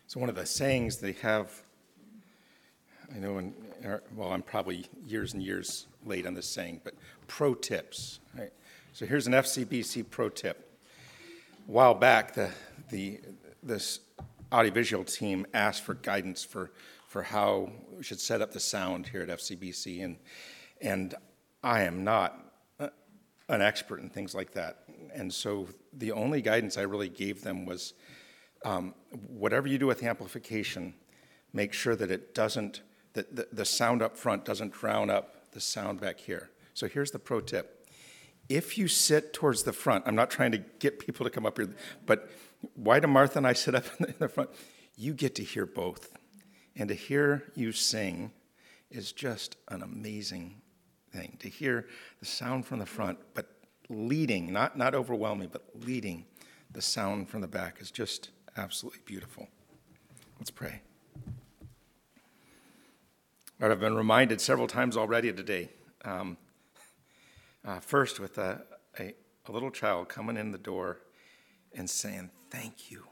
So one of the sayings they have, I know, I'm probably years and years late on this saying, but pro tips. Right? So here's an FCBC pro tip. A while back, this audiovisual team asked for guidance for how we should set up the sound here at FCBC, and I am not an expert in things like that. And so the only guidance I really gave them was, whatever you do with the amplification, make sure that it doesn't, that the sound up front doesn't drown up the sound back here. So here's the pro tip. If you sit towards the front, I'm not trying to get people to come up here, but why do Martha and I sit up in the front? You get to hear both. And to hear you sing is just an amazing thing. To hear the sound from the front, but leading, not overwhelming, but leading the sound from the back is just absolutely beautiful. Let's pray. Lord, I've been reminded several times already today. First with a little child coming in the door and saying, thank you.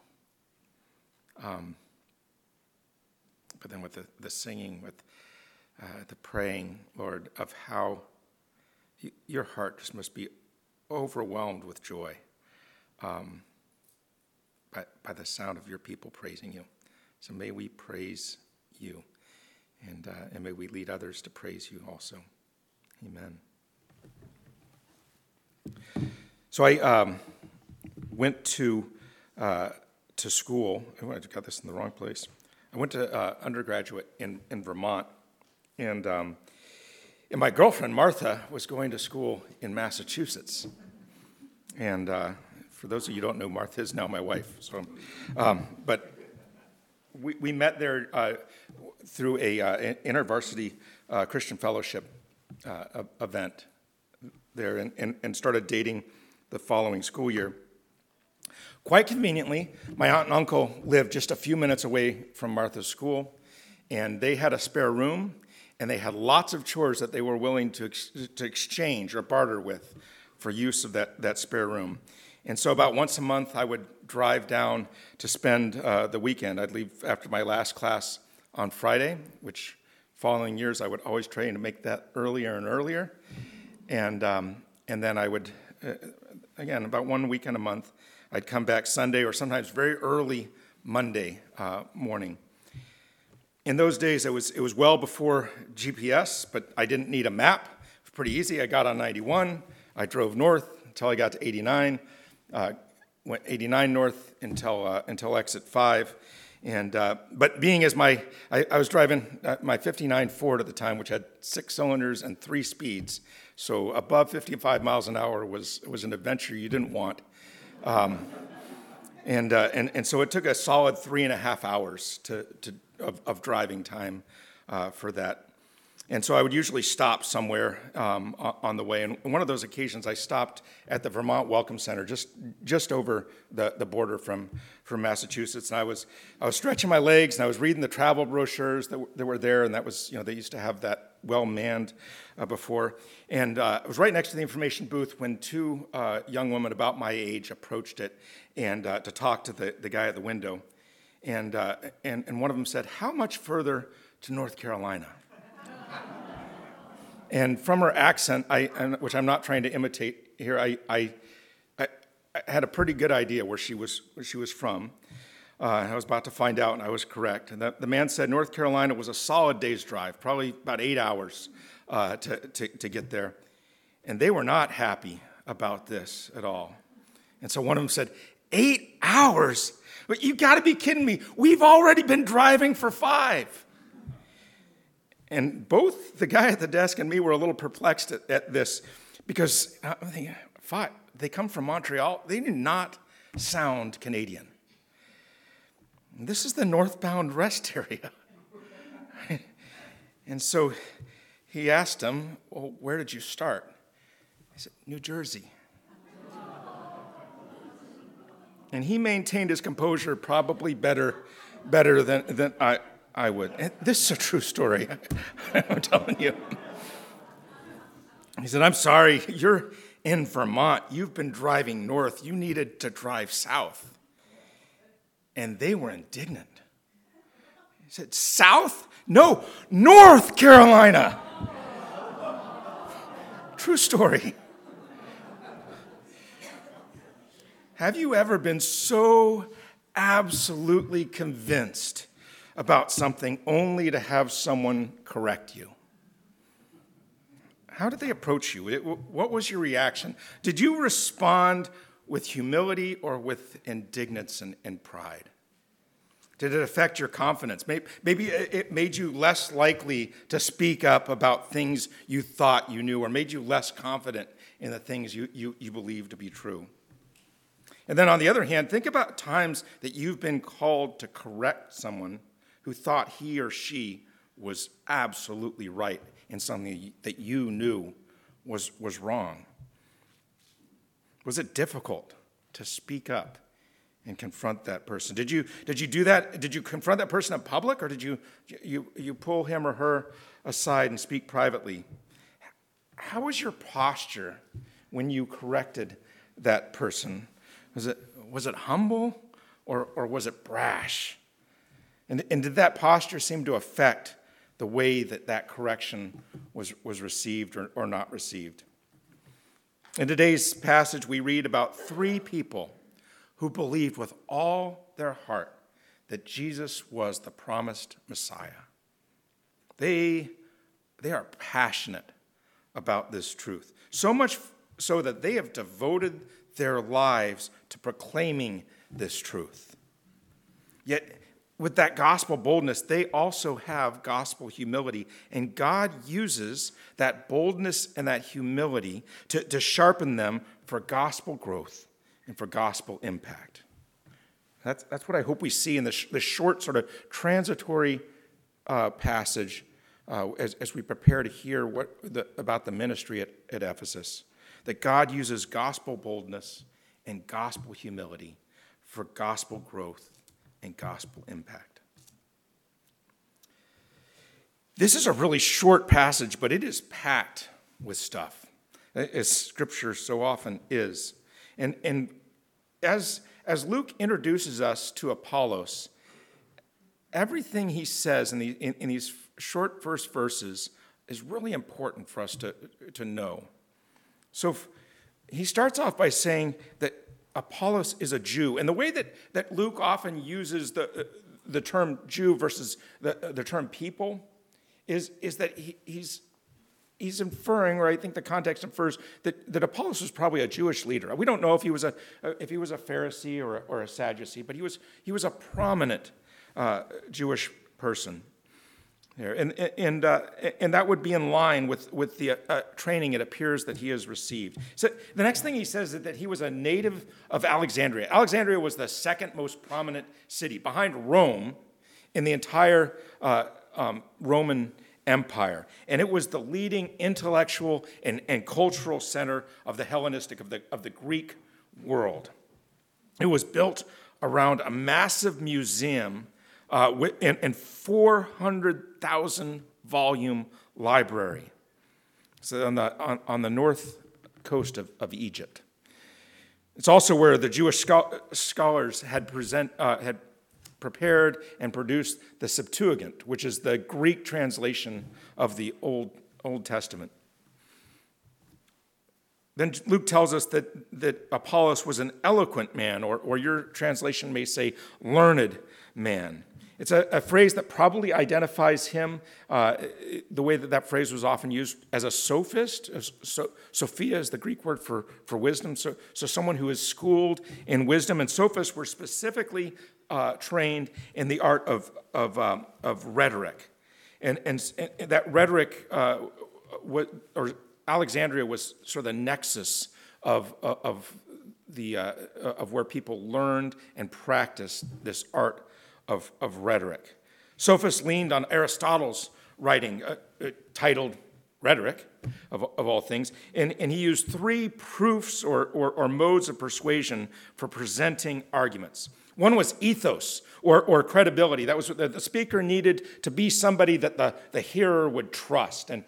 But then with the singing, with the praying, Lord, of how your heart just must be overwhelmed with joy by the sound of your people praising you. So may we praise you, and may we lead others to praise you also. Amen. So I went to school. Oh, I got this in the wrong place. I went to undergraduate in Vermont, and my girlfriend, Martha, was going to school in Massachusetts. And for those of you who don't know, Martha is now my wife. So, but we met there through a InterVarsity Christian Fellowship event there, and started dating the following school year. Quite conveniently, my aunt and uncle lived just a few minutes away from Martha's school, and they had a spare room, and they had lots of chores that they were willing to exchange or barter with for use of that spare room. And so about once a month, I would drive down to spend the weekend. I'd leave after my last class on Friday, which following years I would always try to make that earlier and earlier. And then I would, again, about one weekend a month, I'd come back Sunday or sometimes very early Monday morning. In those days, it was well before GPS, but I didn't need a map. It was pretty easy. I got on 91. I drove north until I got to 89. Went 89 north until exit 5. But being as I was driving my 59 Ford at the time, which had 6 cylinders and 3 speeds, so above 55 miles an hour was an adventure you didn't want. And so it took a solid 3.5 hours of driving time for that. And so I would usually stop somewhere on the way. And one of those occasions, I stopped at the Vermont Welcome Center, just over the border from Massachusetts. And I was stretching my legs, and I was reading the travel brochures that were there. And that was, they used to have that well manned before. And I was right next to the information booth when 2 young women about my age approached it and to talk to the guy at the window. And one of them said, "How much further to North Carolina?" And from her accent, which I'm not trying to imitate here, I had a pretty good idea where she was from. I was about to find out, and I was correct. And the man said North Carolina was a solid day's drive, probably about 8 hours to get there. And they were not happy about this at all. And so one of them said, 8 hours? But you got to be kidding me. We've already been driving for 5. And both the guy at the desk and me were a little perplexed at this because they come from Montreal. They do not sound Canadian. This is the northbound rest area. And so he asked him, "Well, where did you start?" He said, "New Jersey." And he maintained his composure probably better than I would. And this is a true story, I'm telling you. He said, "I'm sorry, you're in Vermont. You've been driving north. You needed to drive south." And they were indignant. said, South? No, North Carolina. True story. Have you ever been so absolutely convinced about something only to have someone correct you? How did they approach you? What was your reaction? Did you respond with humility or with indignance and pride? Did it affect your confidence? Maybe it made you less likely to speak up about things you thought you knew, or made you less confident in the things you believed to be true. And then on the other hand, think about times that you've been called to correct someone who thought he or she was absolutely right in something that you knew was wrong. Was it difficult to speak up and confront that person? Did you do that? Did you confront that person in public, or did you pull him or her aside and speak privately? How was your posture when you corrected that person? Was it humble or was it brash? And did that posture seem to affect the way that correction was received or not received? In today's passage, we read about 3 people who believed with all their heart that Jesus was the promised Messiah. They are passionate about this truth, so much so that they have devoted their lives to proclaiming this truth. Yet, with that gospel boldness, they also have gospel humility, and God uses that boldness and that humility to sharpen them for gospel growth and for gospel impact. That's what I hope we see in this short sort of transitory passage as we prepare to hear about the ministry at Ephesus, that God uses gospel boldness and gospel humility for gospel growth and gospel impact. This is a really short passage, but it is packed with stuff, as Scripture so often is. And as Luke introduces us to Apollos, everything he says in these short first verses is really important for us to know. So he starts off by saying that Apollos is a Jew. And the way that Luke often uses the term Jew versus the term people is that he's inferring, or I think the context infers, that Apollos was probably a Jewish leader. We don't know if he was a Pharisee or a Sadducee, but he was a prominent Jewish person. And that would be in line with the training it appears that he has received. So the next thing he says is that he was a native of Alexandria. Alexandria was the second most prominent city, behind Rome, in the entire Roman Empire. And it was the leading intellectual and cultural center of the Hellenistic, of the Greek world. It was built around a massive museum and 400,000 volume library. So on the north coast of Egypt. It's also where the Jewish scholars had prepared and produced the Septuagint, which is the Greek translation of the Old Testament. Then Luke tells us that Apollos was an eloquent man, or your translation may say learned man. It's a phrase that probably identifies him the way that phrase was often used as a sophist. Sophia is the Greek word for wisdom, so someone who is schooled in wisdom. And sophists were specifically trained in the art of rhetoric. And that rhetoric, or Alexandria was sort of the nexus of where people learned and practiced this art of rhetoric. Sophists leaned on Aristotle's writing, titled Rhetoric, of all things, and he used 3 proofs or modes of persuasion for presenting arguments. One was ethos, or credibility. That was the speaker needed to be somebody that the hearer would trust and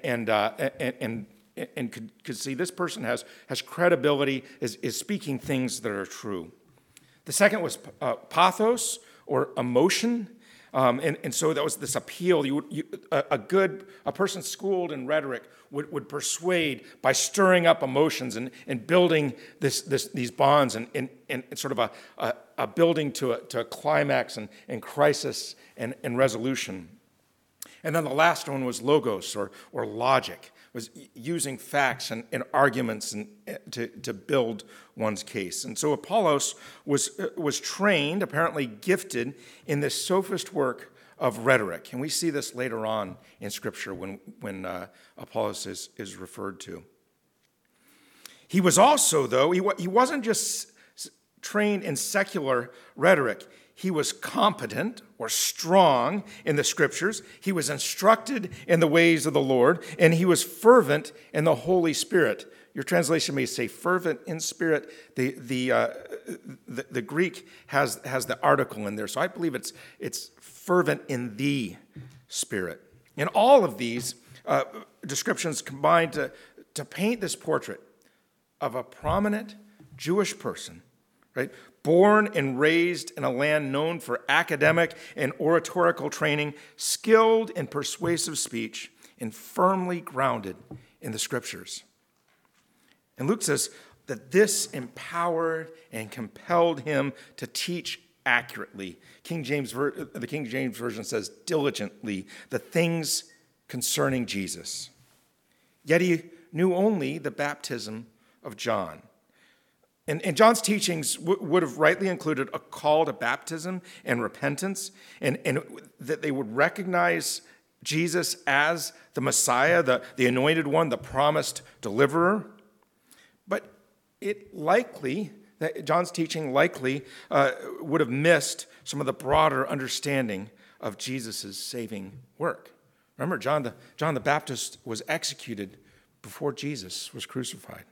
could see this person has credibility, is speaking things that are true. The second was pathos, or emotion. And so that was this appeal. A person schooled in rhetoric would persuade by stirring up emotions and building these bonds and sort of a building to a climax and crisis and resolution. And then the last one was logos or logic, was using facts and arguments to build one's case. And so Apollos was trained, apparently gifted, in this sophist work of rhetoric. And we see this later on in Scripture when Apollos is referred to. He was also, though, he wasn't just trained in secular rhetoric. He was competent or strong in the Scriptures. He was instructed in the ways of the Lord, and he was fervent in the Holy Spirit. Your translation may say fervent in spirit. The Greek has the article in there, so I believe it's fervent in the Spirit. And all of these descriptions combine to paint this portrait of a prominent Jewish person, right? Born and raised in a land known for academic and oratorical training, skilled in persuasive speech, and firmly grounded in the Scriptures. And Luke says that this empowered and compelled him to teach accurately. The King James Version says diligently the things concerning Jesus. Yet he knew only the baptism of John. And John's teachings would have rightly included a call to baptism and repentance, and that they would recognize Jesus as the Messiah, the anointed one, the promised deliverer. But John's teaching likely would have missed some of the broader understanding of Jesus' saving work. Remember, John the Baptist was executed before Jesus was crucified.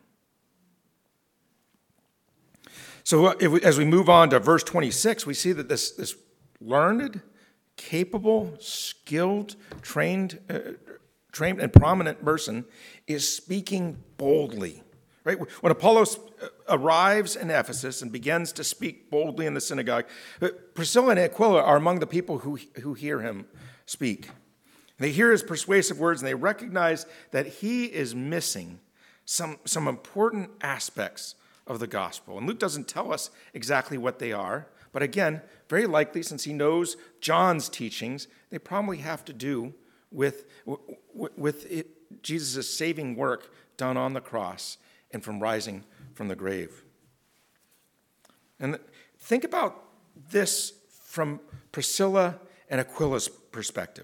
So as we move on to verse 26, we see that this learned, capable, skilled, trained and prominent person is speaking boldly. Right? When Apollos arrives in Ephesus and begins to speak boldly in the synagogue, Priscilla and Aquila are among the people who hear him speak. They hear his persuasive words and they recognize that he is missing some important aspects of the gospel. And Luke doesn't tell us exactly what they are, but again, very likely, since he knows John's teachings, they probably have to do with Jesus' saving work done on the cross and from rising from the grave. And think about this from Priscilla and Aquila's perspective.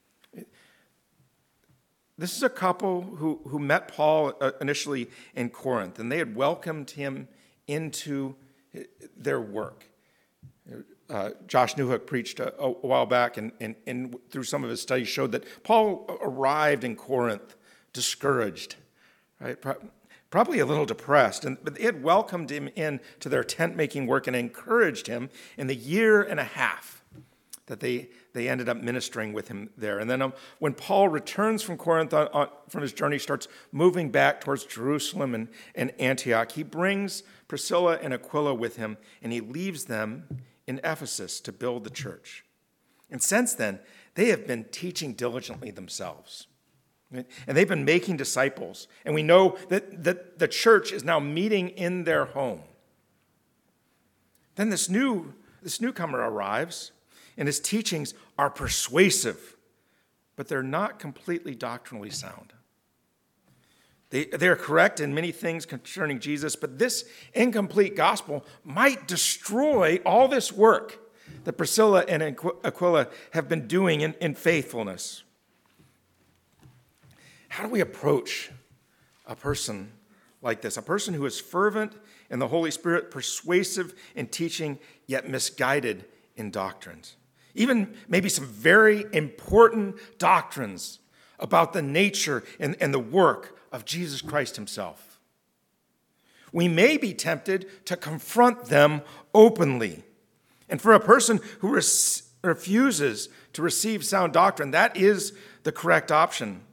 This is a couple who met Paul initially in Corinth, and they had welcomed him into their work. Josh Newhook preached a while back, and through some of his studies showed that Paul arrived in Corinth discouraged, right? Probably a little depressed, but they had welcomed him into their tent-making work and encouraged him in the year and a half that they ended up ministering with him there. And then when Paul returns from Corinth from his journey, starts moving back towards Jerusalem and Antioch, he brings Priscilla and Aquila with him, and he leaves them in Ephesus to build the church. And since then, they have been teaching diligently themselves. And they've been making disciples. And we know that the church is now meeting in their home. Then this newcomer arrives, and his teachings are persuasive, but they're not completely doctrinally sound. They are correct in many things concerning Jesus, but this incomplete gospel might destroy all this work that Priscilla and Aquila have been doing in faithfulness. How do we approach a person like this? A person who is fervent in the Holy Spirit, persuasive in teaching, yet misguided in doctrines. Even maybe some very important doctrines about the nature and the work of Jesus Christ himself. We may be tempted to confront them openly. And for a person who refuses to receive sound doctrine, that is the correct option.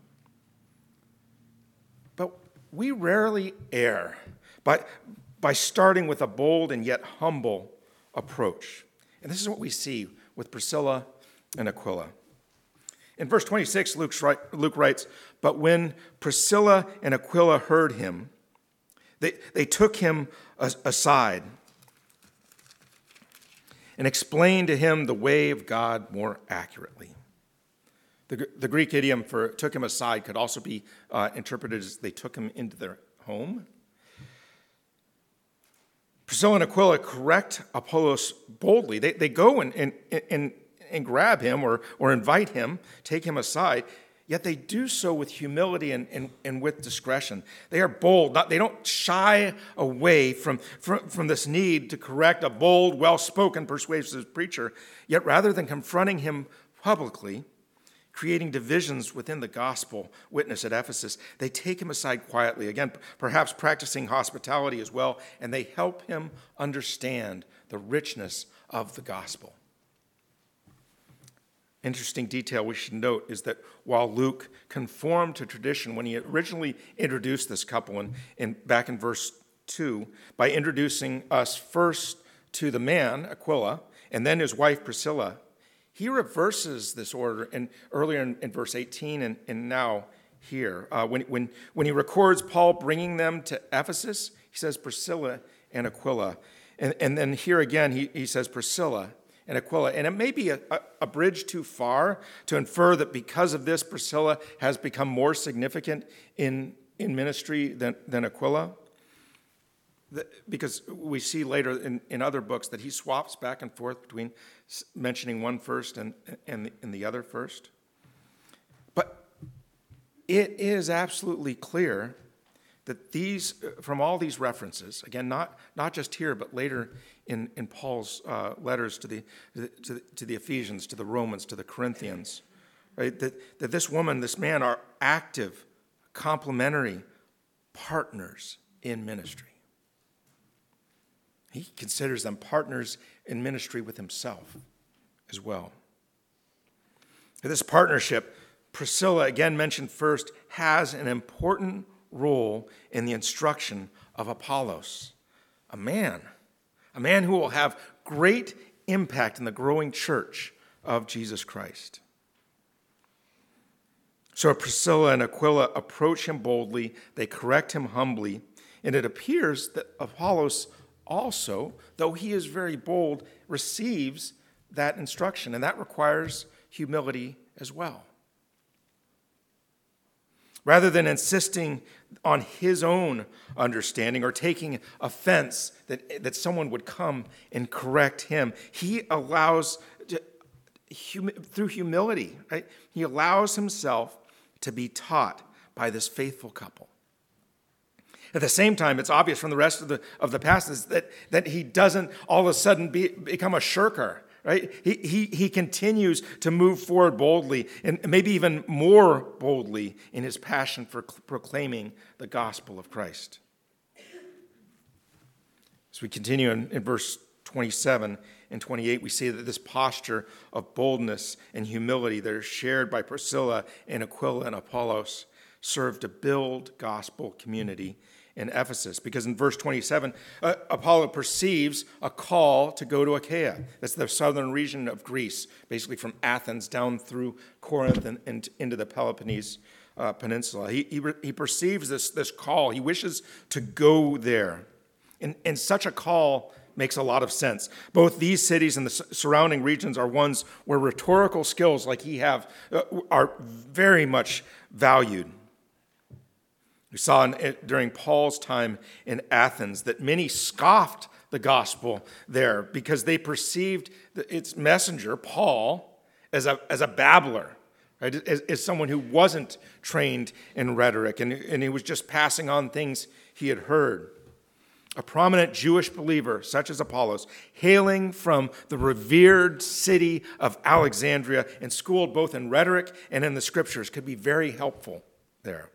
But we rarely err by starting with a bold and yet humble approach. And this is what we see with Priscilla and Aquila. In verse 26, Luke writes, "But when Priscilla and Aquila heard him, they took him aside and explained to him the way of God more accurately." The Greek idiom for "took him aside" could also be interpreted as they took him into their home. Priscilla and Aquila correct Apollos boldly. They go and grab him or invite him, take him aside, yet they do so with humility and with discretion. They are bold. They don't shy away from this need to correct a bold, well-spoken, persuasive preacher, yet rather than confronting him publicly, creating divisions within the gospel witness at Ephesus, they take him aside quietly, again, perhaps practicing hospitality as well, and they help him understand the richness of the gospel. Interesting detail we should note is that while Luke conformed to tradition when he originally introduced this couple back in verse 2, by introducing us first to the man, Aquila, and then his wife, Priscilla, he reverses this order earlier in verse 18 and now here. When he records Paul bringing them to Ephesus, he says Priscilla and Aquila. And then here again, he says Priscilla and Aquila. And it may be a bridge too far to infer that because of this, Priscilla has become more significant in ministry than Aquila. Because we see later in other books that he swaps back and forth between mentioning one first and the other first. But it is absolutely clear that from all these references, again, not just here, but later in Paul's letters to the Ephesians, to the Romans, to the Corinthians, right, that this woman, this man are active, complementary partners in ministry. He considers them partners in ministry with himself as well. This partnership, Priscilla, again mentioned first, has an important role in the instruction of Apollos, a man who will have great impact in the growing church of Jesus Christ. So Priscilla and Aquila approach him boldly, they correct him humbly, and it appears that Apollos also, though he is very bold, receives that instruction, and that requires humility as well. Rather than insisting on his own understanding or taking offense that someone would come and correct him, he allows, through humility, right? He allows himself to be taught by this faithful couple. At the same time, it's obvious from the rest of the passage that he doesn't all of a sudden become a shirker, right? He continues to move forward boldly, and maybe even more boldly in his passion for proclaiming the gospel of Christ. As we continue in verse 27 and 28, we see that this posture of boldness and humility that are shared by Priscilla and Aquila and Apollos serve to build gospel community in Ephesus, because in verse 27, Apollo perceives a call to go to Achaia. That's the southern region of Greece, basically from Athens down through Corinth and into the Peloponnese Peninsula. He perceives this call. He wishes to go there. And such a call makes a lot of sense. Both these cities and the surrounding regions are ones where rhetorical skills like he have are very much valued. We saw during Paul's time in Athens that many scoffed the gospel there because they perceived its messenger, Paul, as a babbler, right? As someone who wasn't trained in rhetoric, and he was just passing on things he had heard. A prominent Jewish believer, such as Apollos, hailing from the revered city of Alexandria and schooled both in rhetoric and in the scriptures, could be very helpful there.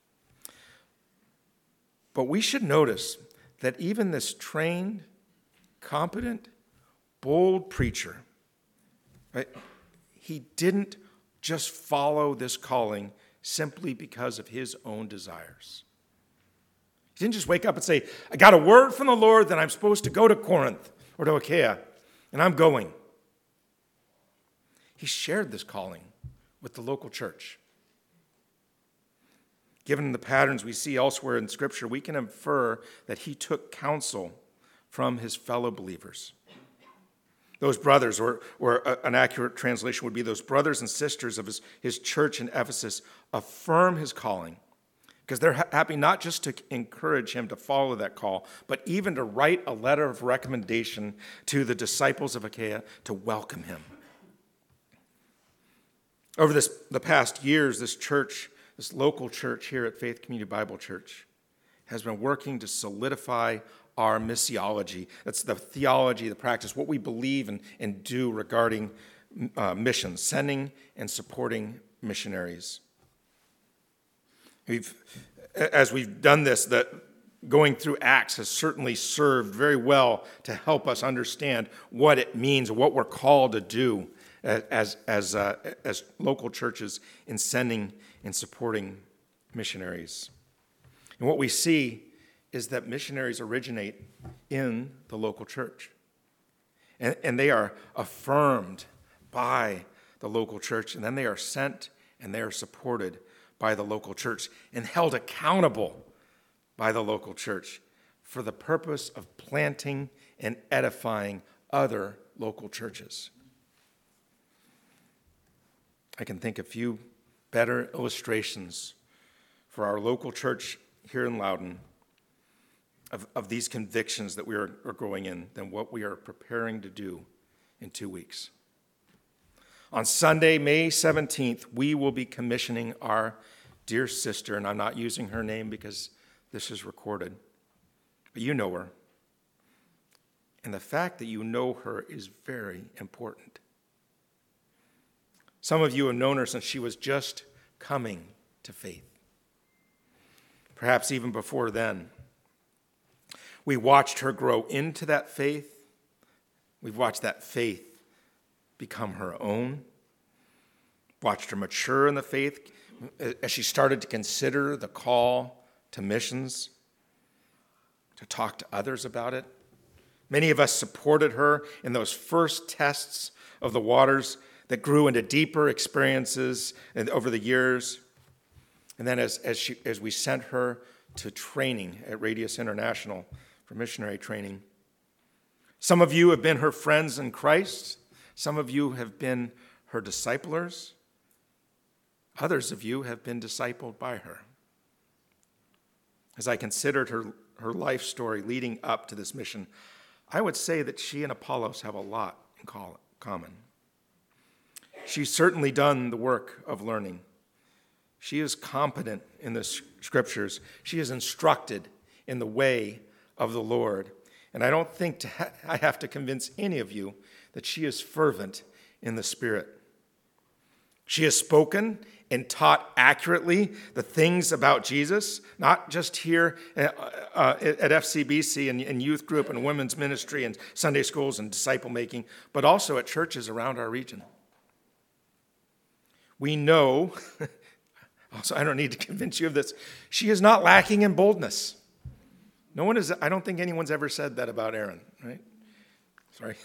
But we should notice that even this trained, competent, bold preacher, right, he didn't just follow this calling simply because of his own desires. He didn't just wake up and say, I got a word from the Lord that I'm supposed to go to Corinth or to Achaia, and I'm going. he shared this calling with the local church. Given the patterns we see elsewhere in Scripture, we can infer that he took counsel from his fellow believers. Those brothers, or an accurate translation would be those brothers and sisters of his church in Ephesus, affirm his calling because they're happy not just to encourage him to follow that call, but even to write a letter of recommendation to the disciples of Achaia to welcome him. Over the past years, this church, this local church here at Faith Community Bible Church, has been working to solidify our missiology. That's the theology, the practice, what we believe and do regarding missions, sending and supporting missionaries. As we've done this, that going through Acts has certainly served very well to help us understand what it means, what we're called to do as local churches in sending and supporting missionaries. And what we see is that missionaries originate in the local church. And they are affirmed by the local church, and then they are sent and they are supported by the local church and held accountable by the local church for the purpose of planting and edifying other local churches. I can think of few better illustrations for our local church here in Loudoun of these convictions that we are growing in than what we are preparing to do in 2 weeks. On Sunday, May 17th, we will be commissioning our dear sister, and I'm not using her name because this is recorded, but you know her. And the fact that you know her is very important. Some of you have known her since she was just coming to faith. Perhaps even before then. We watched her grow into that faith. We've watched that faith become her own. Watched her mature in the faith as she started to consider the call to missions, to talk to others about it. Many of us supported her in those first tests of the waters that grew into deeper experiences over the years. And then as we sent her to training at Radius International for missionary training. Some of you have been her friends in Christ. Some of you have been her disciplers. Others of you have been discipled by her. As I considered her life story leading up to this mission, I would say that she and Apollos have a lot in common. She's certainly done the work of learning. She is competent in the scriptures. She is instructed in the way of the Lord. And I don't think I have to convince any of you that she is fervent in the Spirit. She has spoken and taught accurately the things about Jesus, not just here at FCBC and youth group and women's ministry and Sunday schools and disciple making, but also at churches around our region. We know, also I don't need to convince you of this, she is not lacking in boldness. I don't think anyone's ever said that about Erin, right? Sorry.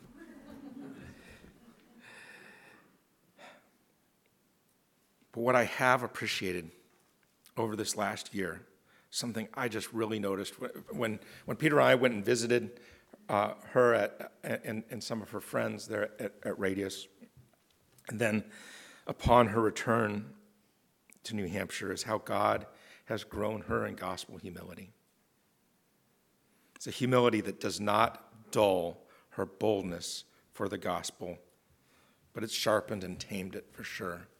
But what I have appreciated over this last year, something I just really noticed, when Peter and I went and visited her and some of her friends there at Radius, and then upon her return to New Hampshire, is how God has grown her in gospel humility. It's a humility that does not dull her boldness for the gospel, but it's sharpened and tamed it for sure.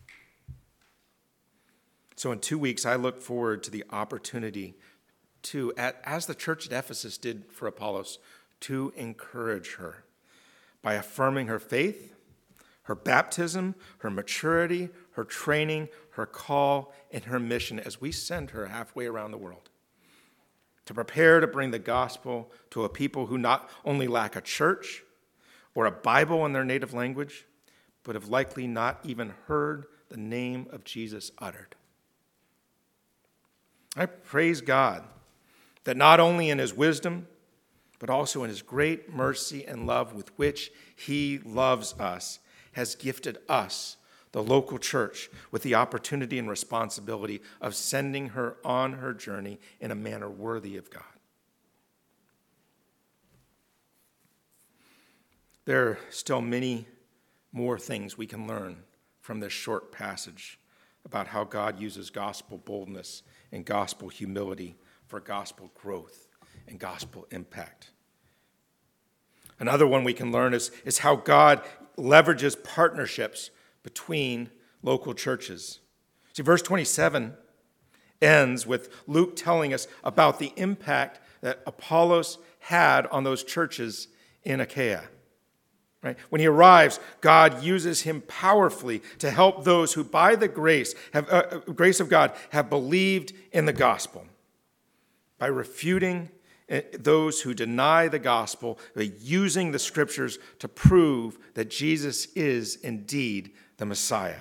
So in 2 weeks, I look forward to the opportunity to, as the church at Ephesus did for Apollos, to encourage her by affirming her faith, her baptism, her maturity, her training, her call, and her mission as we send her halfway around the world to prepare to bring the gospel to a people who not only lack a church or a Bible in their native language, but have likely not even heard the name of Jesus uttered. I praise God that not only in his wisdom, but also in his great mercy and love with which he loves us, has gifted us, the local church, with the opportunity and responsibility of sending her on her journey in a manner worthy of God. There are still many more things we can learn from this short passage about how God uses gospel boldness and gospel humility for gospel growth and gospel impact. Another one we can learn is how God leverages partnerships between local churches. See, verse 27 ends with Luke telling us about the impact that Apollos had on those churches in Achaia. Right? When he arrives, God uses him powerfully to help those who, by the grace of God, have believed in the gospel. By refuting those who deny the gospel, by using the scriptures to prove that Jesus is indeed the Messiah.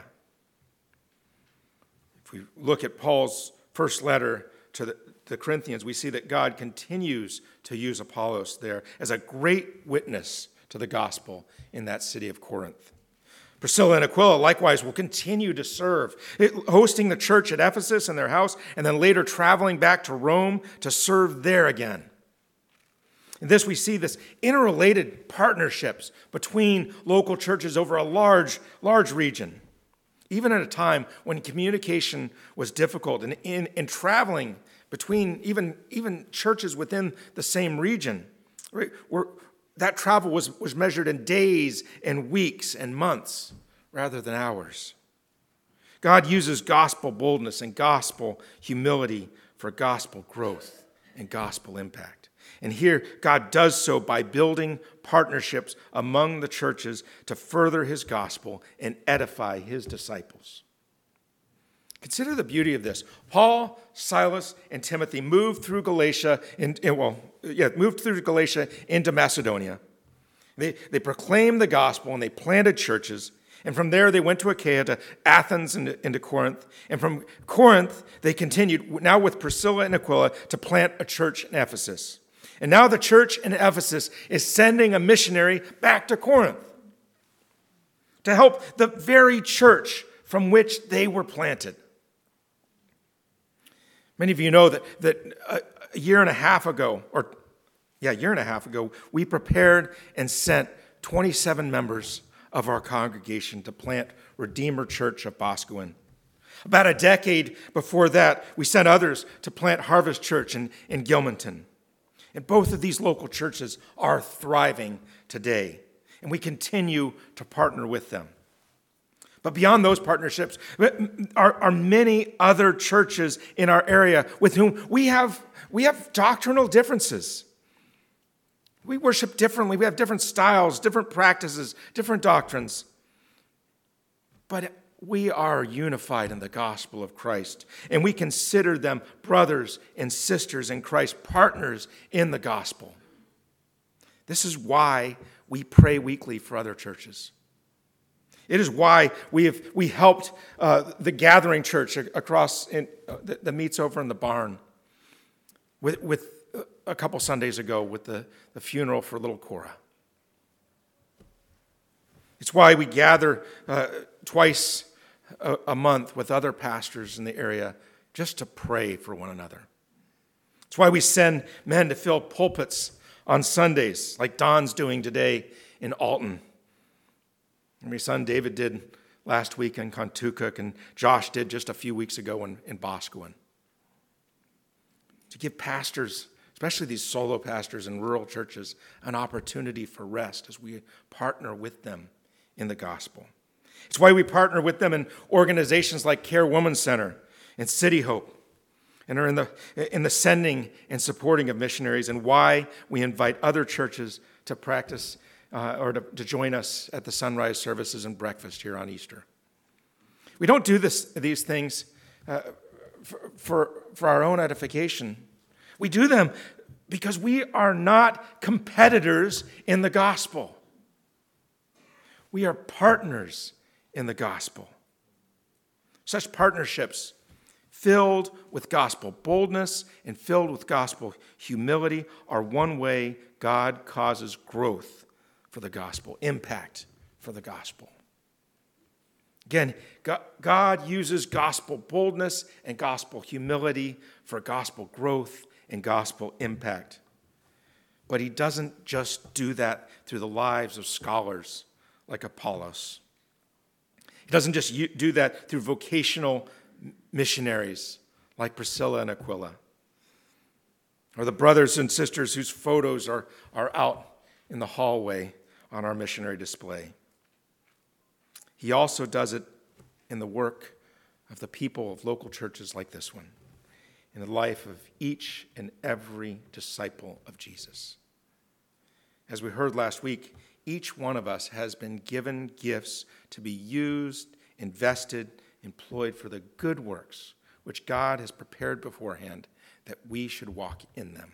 If we look at Paul's first letter to the Corinthians, we see that God continues to use Apollos there as a great witness to the gospel in that city of Corinth. Priscilla and Aquila likewise will continue to serve, hosting the church at Ephesus in their house, and then later traveling back to Rome to serve there again. In this, we see this interrelated partnerships between local churches over a large region. Even at a time when communication was difficult and in traveling between even churches within the same region, right, that travel was measured in days and weeks and months rather than hours. God uses gospel boldness and gospel humility for gospel growth and gospel impact. And here, God does so by building partnerships among the churches to further his gospel and edify his disciples. Consider the beauty of this. Paul, Silas, and Timothy moved through Galatia into Macedonia. They proclaimed the gospel and they planted churches. And from there they went to Achaia, to Athens, and into Corinth. And from Corinth they continued, now with Priscilla and Aquila, to plant a church in Ephesus. And now the church in Ephesus is sending a missionary back to Corinth to help the very church from which they were planted. Many of you know that a year and a half ago, we prepared and sent 27 members of our congregation to plant Redeemer Church of Boscawen. About a decade before that, we sent others to plant Harvest Church in Gilmanton. And both of these local churches are thriving today, and we continue to partner with them. But beyond those partnerships are many other churches in our area with whom we have doctrinal differences. We worship differently. We have different styles, different practices, different doctrines. But we are unified in the gospel of Christ, and we consider them brothers and sisters in Christ, partners in the gospel. This is why we pray weekly for other churches. It is why we helped the Gathering Church across that meets over in the barn with a couple Sundays ago with the funeral for little Cora. It's why we gather twice a month with other pastors in the area just to pray for one another. It's why we send men to fill pulpits on Sundays, like Don's doing today in Alton. And my son David did last week in Contoocook, and Josh did just a few weeks ago in Boscawen. To give pastors, especially these solo pastors in rural churches, an opportunity for rest as we partner with them in the gospel. It's why we partner with them in organizations like Care Women's Center and City Hope, and are in the sending and supporting of missionaries, and why we invite other churches to practice or to join us at the sunrise services and breakfast here on Easter. We don't do these things for our own edification. We do them because we are not competitors in the gospel. We are partners in the gospel. Such partnerships, filled with gospel boldness and filled with gospel humility, are one way God causes growth for the gospel, impact for the gospel. Again, God uses gospel boldness and gospel humility for gospel growth and gospel impact. But he doesn't just do that through the lives of scholars like Apollos. He doesn't just do that through vocational missionaries like Priscilla and Aquila, or the brothers and sisters whose photos are out in the hallway on our missionary display. He also does it in the work of the people of local churches like this one, in the life of each and every disciple of Jesus. As we heard last week, each one of us has been given gifts to be used, invested, employed for the good works which God has prepared beforehand that we should walk in them.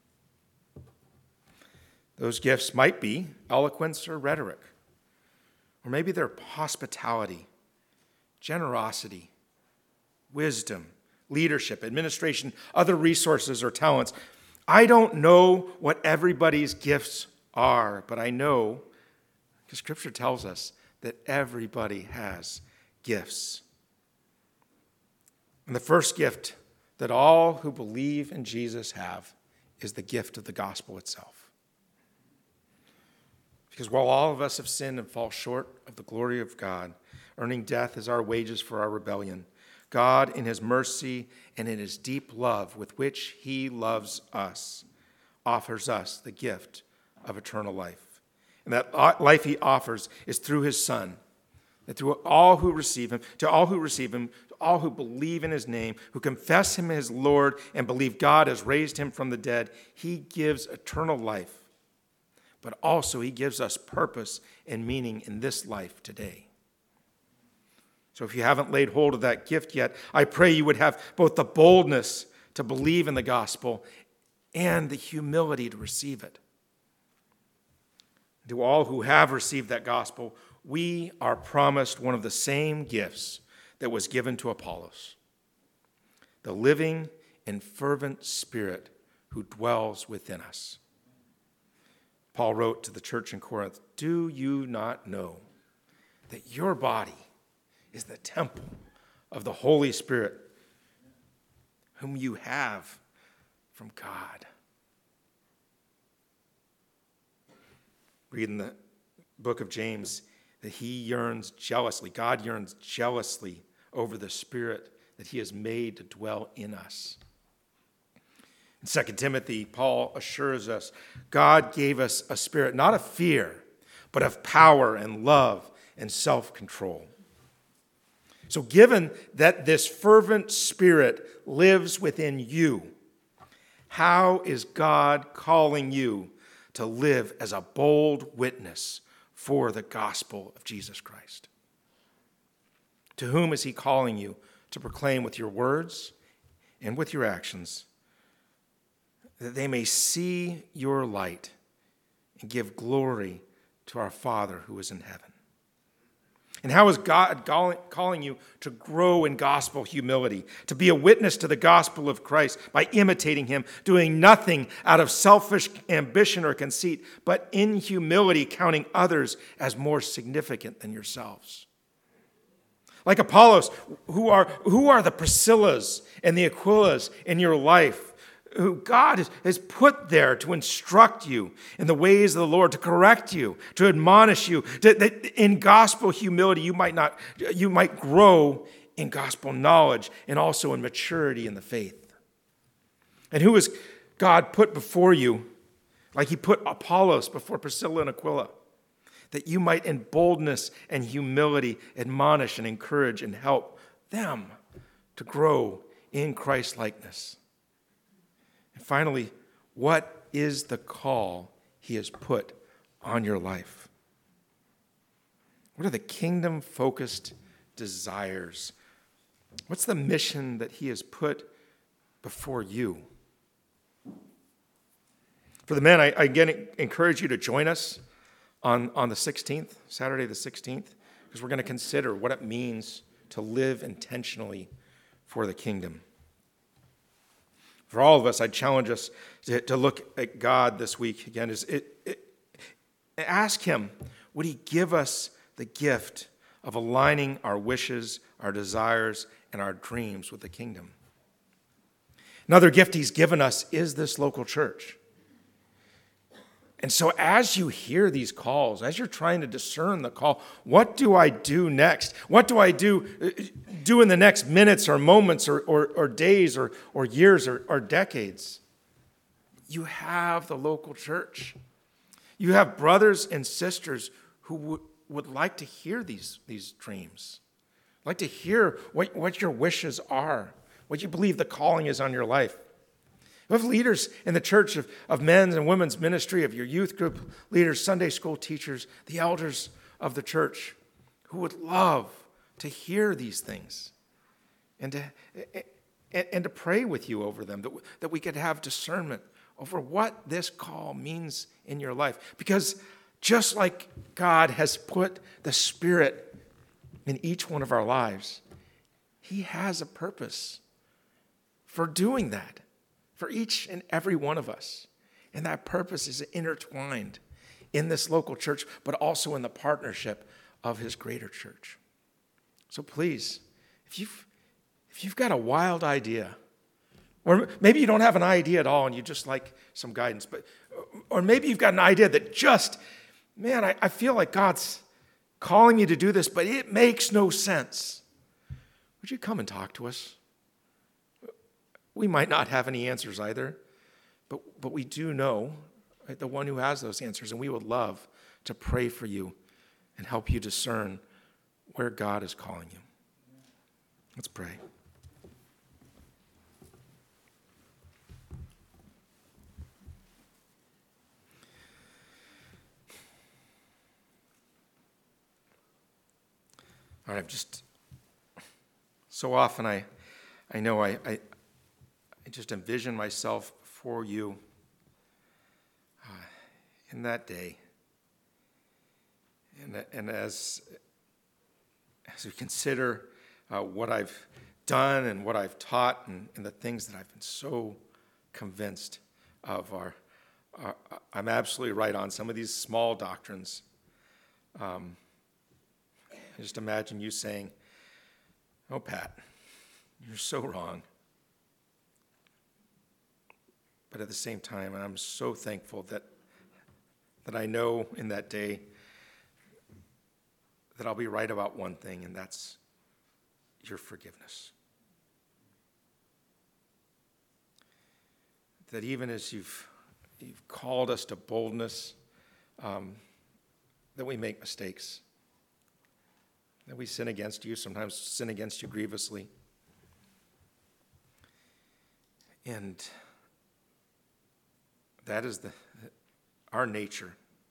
Those gifts might be eloquence or rhetoric, or maybe they're hospitality, generosity, wisdom, leadership, administration, other resources or talents. I don't know what everybody's gifts are, but I know, because Scripture tells us, that everybody has gifts. And the first gift that all who believe in Jesus have is the gift of the gospel itself. Because while all of us have sinned and fall short of the glory of God, earning death as our wages for our rebellion, God, in his mercy and in his deep love with which he loves us, offers us the gift of eternal life. And that life he offers is through his Son, that through all who receive him, to all who believe in his name, who confess him as Lord and believe God has raised him from the dead, he gives eternal life. But also he gives us purpose and meaning in this life today. So if you haven't laid hold of that gift yet, I pray you would have both the boldness to believe in the gospel and the humility to receive it. To all who have received that gospel, we are promised one of the same gifts that was given to Apollos, the living and fervent Spirit who dwells within us. Paul wrote to the church in Corinth, "Do you not know that your body is the temple of the Holy Spirit, whom you have from God?" Read in the book of James that God yearns jealously over the Spirit that he has made to dwell in us. In 2 Timothy, Paul assures us, God gave us a spirit, not of fear, but of power and love and self-control. So given that this fervent Spirit lives within you, how is God calling you to live as a bold witness for the gospel of Jesus Christ? To whom is he calling you to proclaim with your words and with your actions, that they may see your light and give glory to our Father who is in heaven? And how is God calling you to grow in gospel humility, to be a witness to the gospel of Christ by imitating him, doing nothing out of selfish ambition or conceit, but in humility counting others as more significant than yourselves? Like Apollos, who are the Priscillas and the Aquilas in your life, who God has put there to instruct you in the ways of the Lord, to correct you, to admonish you, that in gospel humility you might grow in gospel knowledge and also in maturity in the faith. And who has God put before you, like he put Apollos before Priscilla and Aquila, that you might in boldness and humility admonish and encourage and help them to grow in Christ-likeness. And finally, what is the call he has put on your life? What are the kingdom-focused desires? What's the mission that he has put before you? For the men, I again encourage you to join us on the 16th, Saturday the 16th, because we're going to consider what it means to live intentionally for the kingdom. For all of us, I'd challenge us to look at God this week again. Ask him, would he give us the gift of aligning our wishes, our desires, and our dreams with the kingdom. Another gift he's given us is this local church. And so as you hear these calls, as you're trying to discern the call, what do I do next? What do I do in the next minutes or moments or days or years or decades? You have the local church. You have brothers and sisters who would like to hear these dreams, like to hear what your wishes are, what you believe the calling is on your life. You have leaders in the church of men's and women's ministry, of your youth group leaders, Sunday school teachers, the elders of the church who would love to hear these things and to pray with you over them, that we could have discernment over what this call means in your life. Because just like God has put the Spirit in each one of our lives, he has a purpose for doing that, for each and every one of us. And that purpose is intertwined in this local church, but also in the partnership of his greater church. So please, if you've got a wild idea, or maybe you don't have an idea at all and you just like some guidance, or maybe you've got an idea that just, man, I feel like God's calling me to do this, but it makes no sense. Would you come and talk to us? We might not have any answers either, but we do know, right, the one who has those answers, and we would love to pray for you and help you discern where God is calling you. Let's pray. All right, just so often I know I just envision myself before you in that day. And as we consider what I've done and what I've taught and the things that I've been so convinced of I'm absolutely right on some of these small doctrines. I just imagine you saying, "Oh, Pat, you're so wrong." But at the same time, I'm so thankful that I know in that day that I'll be right about one thing, and that's your forgiveness. That even as you've called us to boldness, that we make mistakes, that we sin against you, sometimes sin against you grievously. And that is our nature.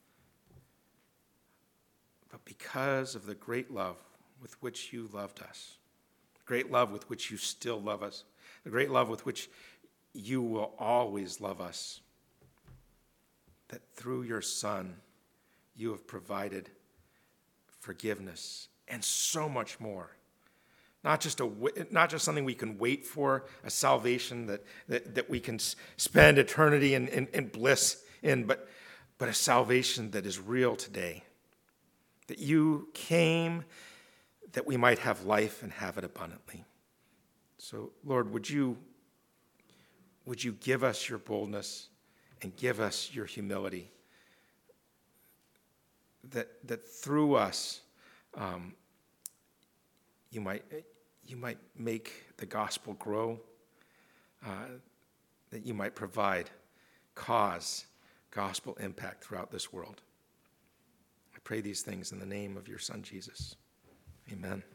But because of the great love with which you loved us, the great love with which you still love us, the great love with which you will always love us, that through your Son, you have provided forgiveness and so much more. Not just something we can wait for, a salvation that we can spend eternity in bliss in, but a salvation that is real today. That you came that we might have life and have it abundantly. So, Lord, would you give us your boldness and give us your humility, that through us you might make the gospel grow, that you might cause gospel impact throughout this world. I pray these things in the name of your Son, Jesus. Amen.